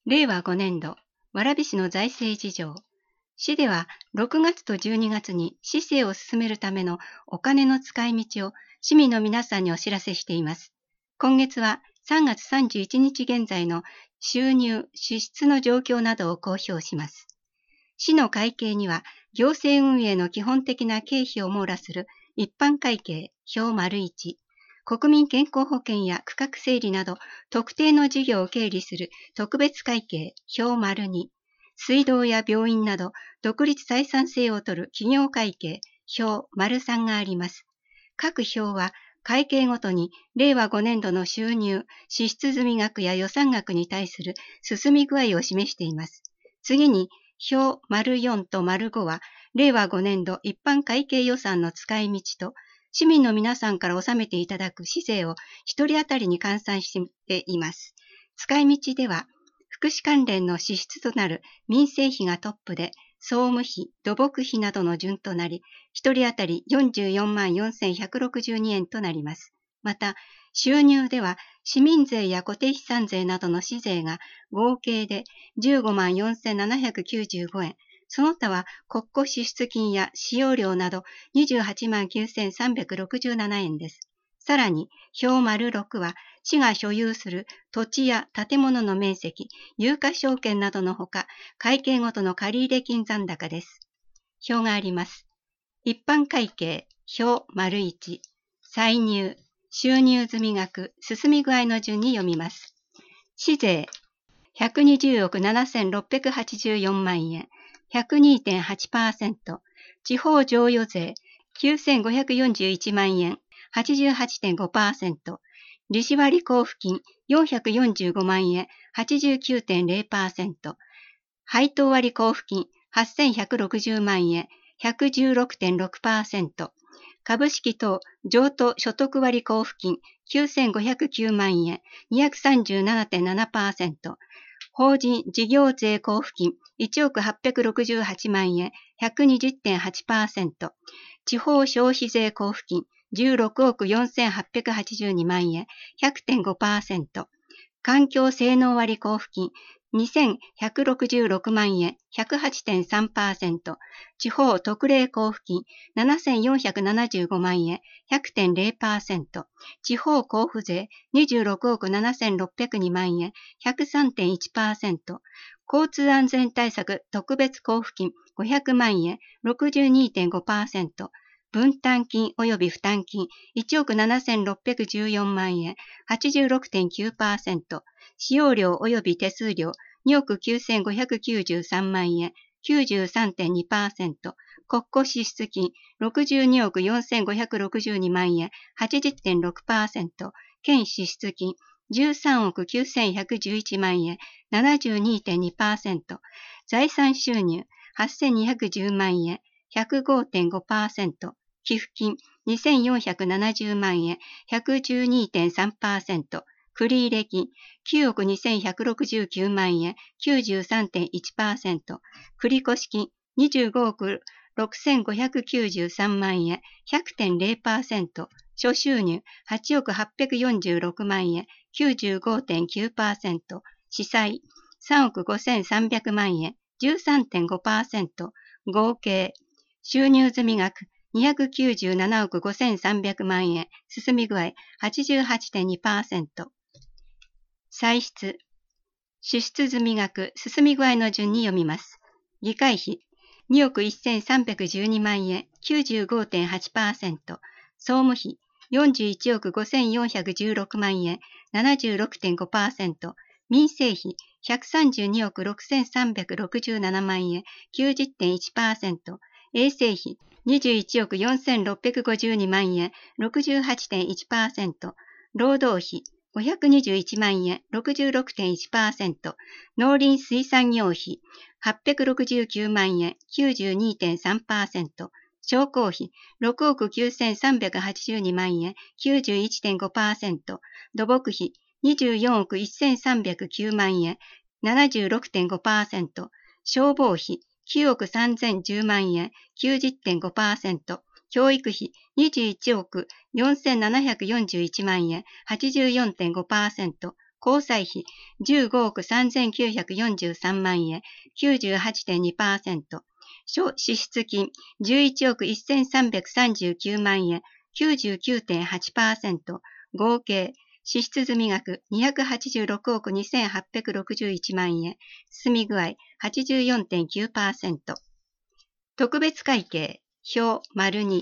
令和5年度、蕨市の財政事情。市では6月と12月に市政を進めるためのお金の使い道を市民の皆さんにお知らせしています。今月は3月31日現在の収入・支出の状況などを公表します。市の会計には行政運営の基本的な経費を網羅する一般会計表丸1、国民健康保険や区画整理など特定の事業を経理する特別会計表丸2、水道や病院など独立採算性を取る企業会計表丸3があります。各表は会計ごとに令和5年度の収入・支出済額や予算額に対する進み具合を示しています。次に表丸4と丸5は令和5年度一般会計予算の使い道と市民の皆さんから納めていただく市税を一人当たりに換算しています。使い道では福祉関連の支出となる民生費がトップで総務費、土木費などの順となり、一人当たり44万4162円となります。また、収入では市民税や固定資産税などの市税が合計で15万4795円、その他は国庫支出金や使用料など28万9367円です。さらに、表丸6は市が所有する土地や建物の面積、有価証券などのほか、会計ごとの借入金残高です。表があります。一般会計、表丸1、歳入、収入済額、進み具合の順に読みます。市税、120億7684万円、102.8%、地方譲与税、9541万円、88.5%、利子割交付金445万円、89.0%、配当割交付金8160万円、116.6%、株式等譲渡所得割交付金9509万円、237.7%、法人事業税交付金1億868万円、120.8%、地方消費税交付金16億4882万円、100.5%、環境性能割交付金2166万円、108.3%、地方特例交付金7475万円、100.0%、地方交付税26億7602万円、103.1%、交通安全対策特別交付金500万円、62.5%、分担金及び負担金1億7614万円、86.9%、使用料及び手数料2億9593万円、93.2%、国庫支出金62億4562万円、80.6%、県支出金13億9111万円、72.2%、財産収入8210万円、105.5%、寄付金2470万円、112.3%、繰入金9億2169万円、93.1%、繰越金25億6593万円、100.0%、諸収入8億846万円、95.9%、司債3億5300万円、13.5%、合計収入済額297億5300万円、進み具合 88.2%。歳出、支出済額、進み具合の順に読みます。議会費、2億1312万円、95.8%。総務費、41億5416万円、76.5%。民生費、132億6367万円、90.1%。衛生費、21億4652万円、68.1%。労働費、521万円、66.1%。農林水産業費、869万円、92.3%。商工費、6億9382万円、91.5%。土木費、24億1309万円、76.5%。消防費、9億3010万円、90.5%。教育費21億4741万円、84.5%。 交際費15億3943万円、98.2%。諸支出金11億1339万円、99.8%。合計支出済額286億2861万円、進み具合 84.9%。特別会計表丸2。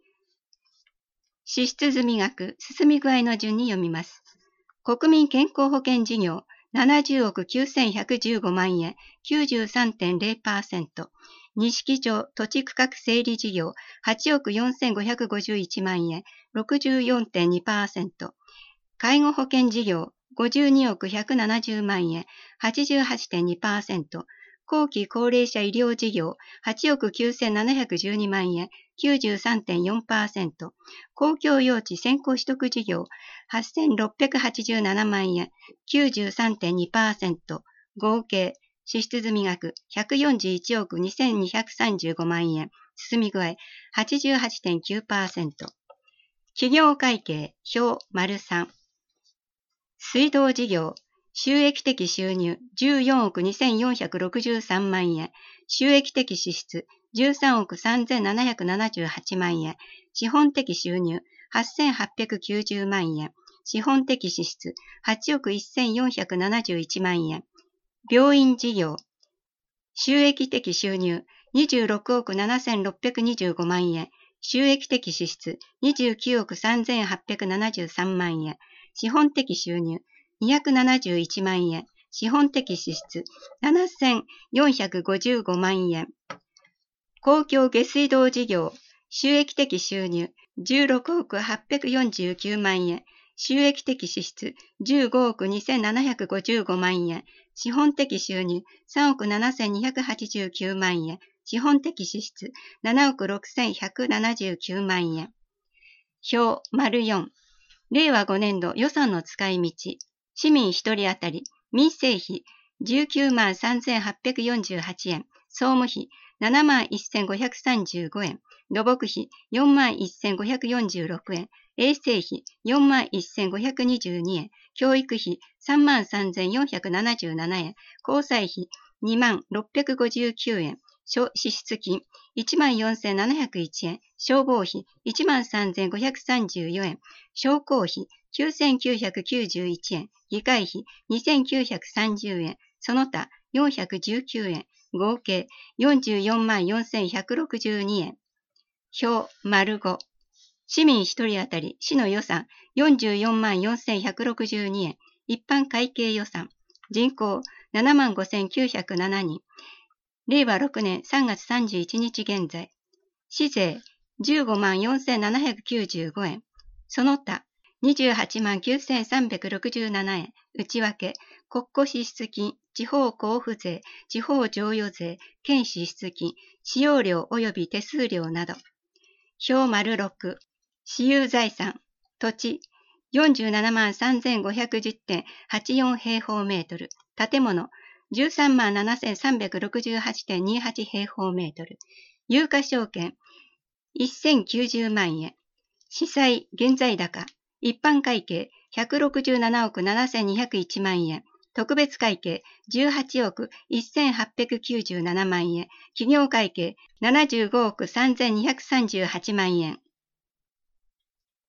支出済額、進み具合の順に読みます。国民健康保険事業70億9115万円、93.0%。錦町土地区画整理事業8億4551万円、64.2%。介護保険事業52億170万円、88.2%。後期高齢者医療事業8億9712万円、93.4%。公共用地先行取得事業8687万円、93.2%。合計支出済額141億2235万円、進み具合 88.9%。企業会計表丸3。水道事業収益的収入14億2463万円、収益的支出13億3778万円、資本的収入8890万円、資本的支出8億1471万円。病院事業収益的収入26億7625万円、収益的支出29億3873万円、資本的収入271万円、資本的支出7455万円。公共下水道事業収益的収入16億849万円、収益的支出15億2755万円、資本的収入3億7289万円、資本的支出7億6179万円。表丸4。令和5年度予算の使い道。市民1人当たり民生費19万3848円、総務費7万1535円、土木費4万1546円、衛生費4万1522円、教育費3万3477円、交際費2万659円、諸支出金1万4701円、消防費1万3534円、商工費9991円、議会費2930円、その他419円、合計44万4162円。表丸5。市民1人当たり市の予算44万4162円、一般会計予算、人口7万5907人、令和6年3月31日現在、市税15万4795円、その他28万9367円、内訳、国庫支出金、地方交付税、地方譲与税、県支出金、使用料及び手数料など。表丸6。私有財産、土地、47万3510.84 平方メートル、建物、13万7368.28 平方メートル、有価証券、1090万円、司債現在高、一般会計167億7201万円、特別会計18億1897万円、企業会計75億3238万円。